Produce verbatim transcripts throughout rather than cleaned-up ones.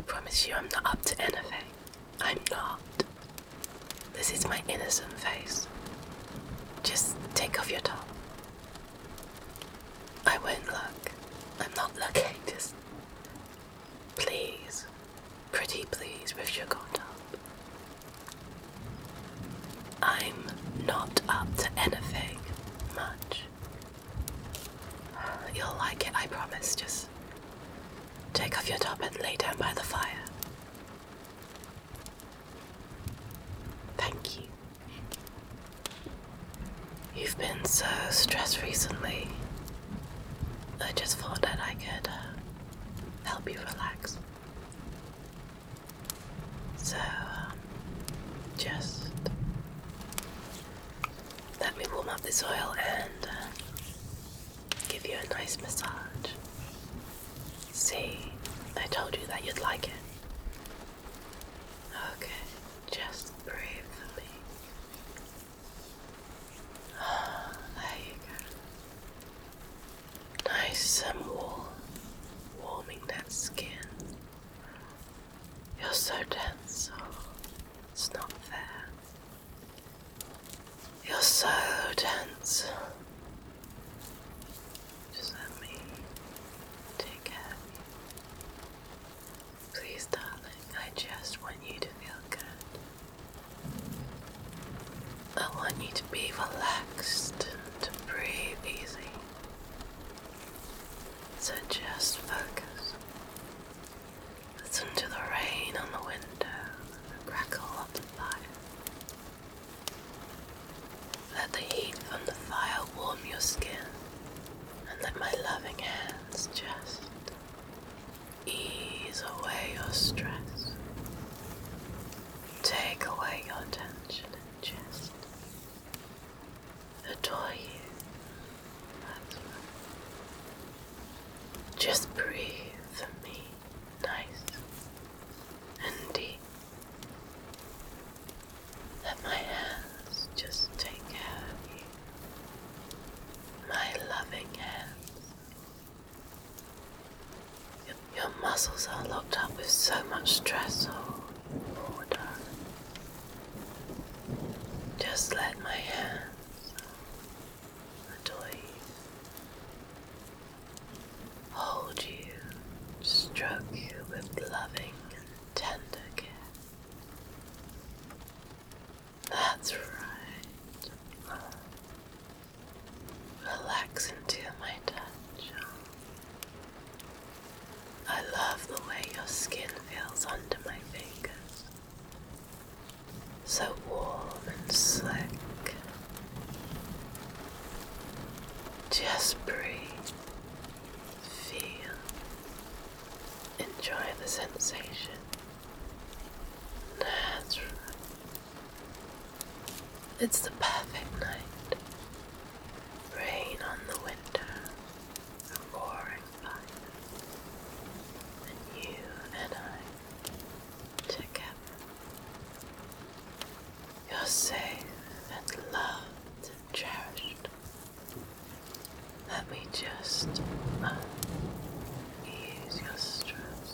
promise you I'm not up to anything. I'm not. This is my innocent face. Just take off your top. I won't look. I'm not looking, just... Please. Pretty please with your top. I'm not up to anything much. You'll like it, I promise. Just take off your top and lay down by the fire. Thank you. You've been so stressed recently. I just thought that I could uh, help you relax. So, um, just let me warm up this oil and uh, give you a nice massage. See, I told you that you'd like it. Okay, just breathe for me. Ah, there you go. Nice and warm, warming that skin. You're so tense, oh, it's not fair. You're so tense. Just let me take care of you. Please, darling, I just want you to feel good. I want you to be relaxed and to breathe easy. So just focus. Listen to the rain on the window and the crackle of the fire. Let the heat from the fire warm your skin, and let my loving hands just ease away your stress. Take away your tension and just adore you. That's right. Just breathe for me, nice and deep. Let my hands just take care of you. My loving hands. Your, your muscles are locked up with so much stress, oh, poor darling. Just let my hands adore you. Hold you, stroke you with loving and tender care. That's right. Oh. Relax into my touch. Oh. I love the way your skin feels under my fingers. So warm and slick. Just breathe. Feel. Enjoy the sensation. That's right. It's the perfect night. Rain on the window, a roaring fire, and you and I together. You're safe and loved and cherished. Let me just uh, ease your stress.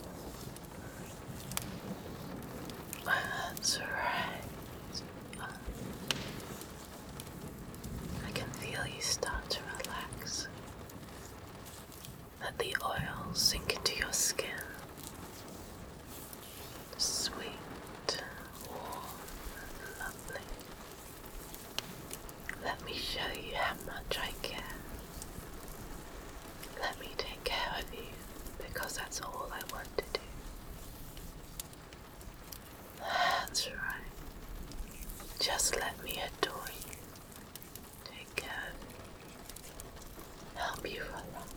That's right. Uh, I can feel you start to relax. Let the oil sink into your skin. Sweet, warm, and lovely. Let me show you how much I care. Let me take care of you, because that's all I want to do. That's right. Just let me adore you. Take care of you. Help you relax.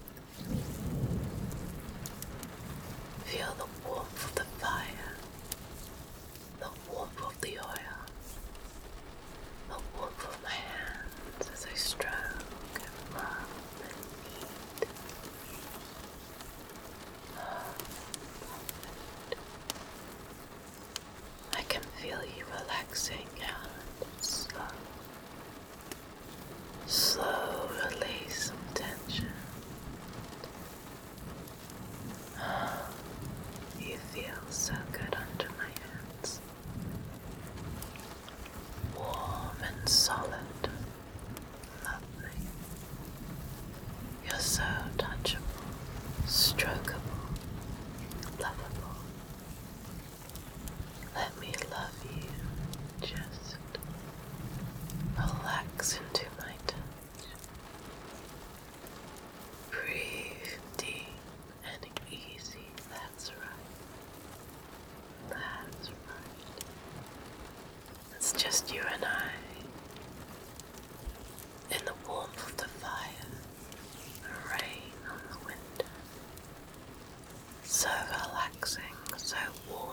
Feel the warmth of the fire. The warmth of the oil. The warmth of my hands as I stroke and rub and knead. Oh, perfect. I can feel you relaxing your hands. solid, lovely. You're so touchable, strokeable, lovable. Let me love you. Just relax into my touch. Breathe deep and easy. That's right. That's right. It's just you and I in the warmth of the fire, the rain on the window. So relaxing, so warm.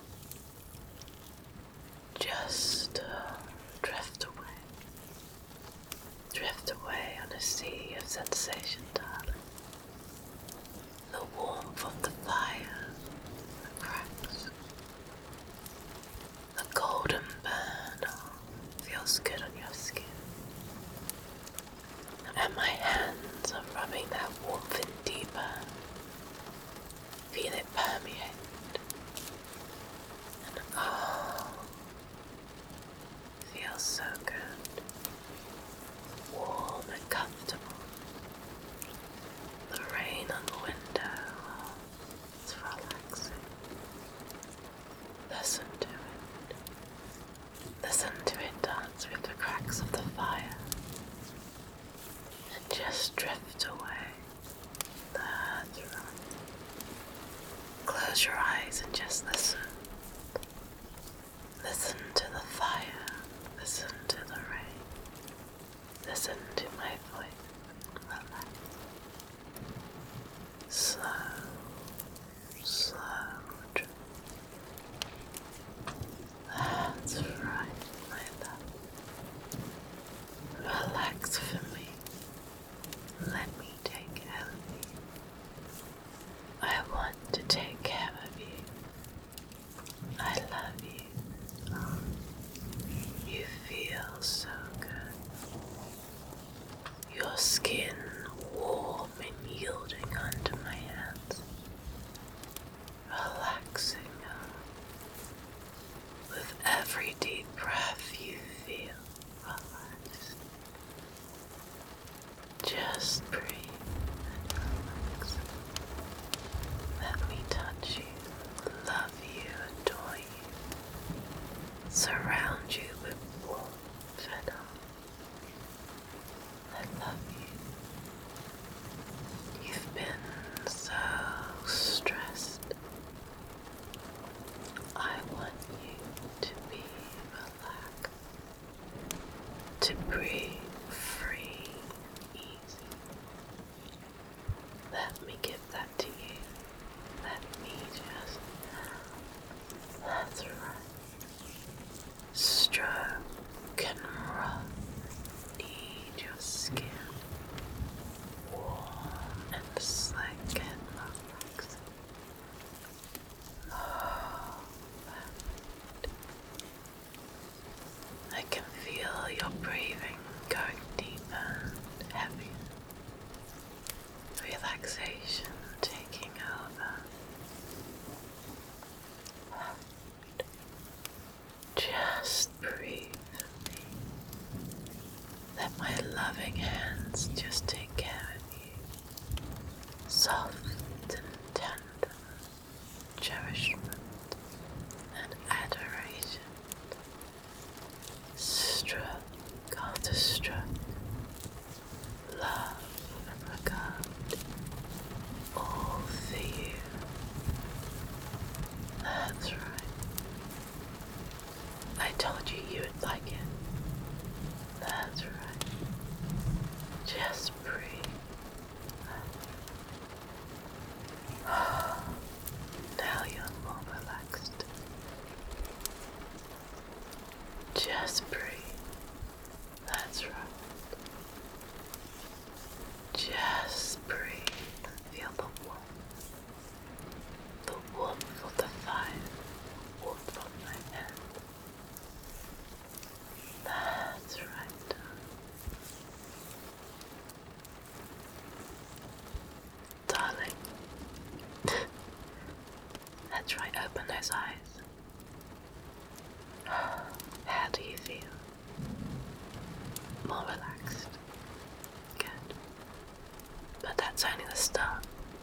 Just uh, drift away. Drift away on a sea of sensation, darling. The warmth of the fire, the cracks, the golden burn, oh, feels good on your skin. And my hands are rubbing that warmth in deeper. Feel it permeate. And oh, feels so good. Warm and comfortable. The rain on the window, oh, it's relaxing. Listen to it. Listen to it dance with the cracks of the fire. And just drift away. That's right. Close your eyes and just listen. Listen to the fire. Listen to the rain. Listen to my voice. Relax. Slow, slow drift. That's right, my love. Relax for me. Let me take care of you. I want to take care of you. I love you. Oh, you feel so good. Your skin warm and yielding under my hands. Relaxing. With every deep breath you feel relaxed. Just breathe and relax. Let me touch you, love you, adore you, surround you with warmth and love. I love you. You've been so stressed. I want you to be relaxed, to breathe free, easy. Let me give that to you. Let me just, that's right. Stroke and rub, knead your skin, warm and slick and relaxing. Oh, I can feel your breathing going deeper and heavier. Relaxation taking over. Just breathe for me. Let my loving hands just take care of you. Soft and tender, cherishment and adoration. Stroke after stroke, love and regard, all for you. That's right. I told you you would like it. That's right. Just breathe. more relaxed. Good. But that's only the start.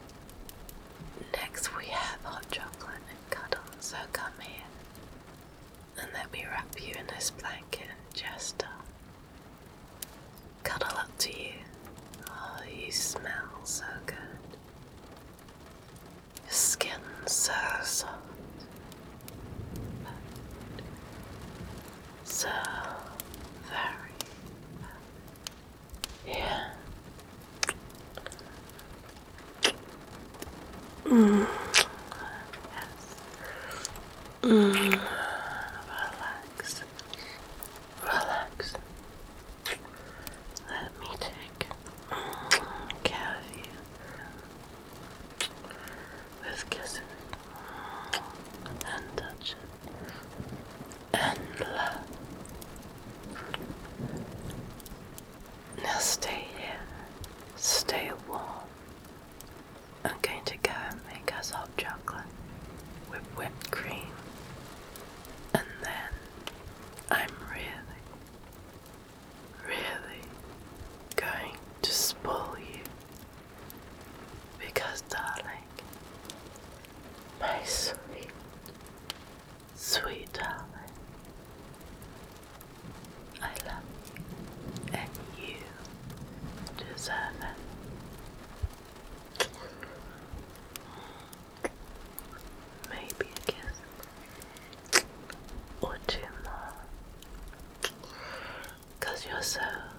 Next we have hot chocolate and cuddle, so come here and let me wrap you in this blanket and just uh, cuddle up to you. Oh, you smell so good. Your skin's so soft. So very, yeah. Mm. Yes. Mm. Relax. Relax. Let me take care of you with kissing and touching and love. Now stay here, stay warm. I'm going to go and make us hot chocolate with whipped cream, and then I'm really, really going to spoil you. Because, darling, my sweet, sweet darling, I love you, and you deserve it. Maybe a kiss or two more, 'cause you're so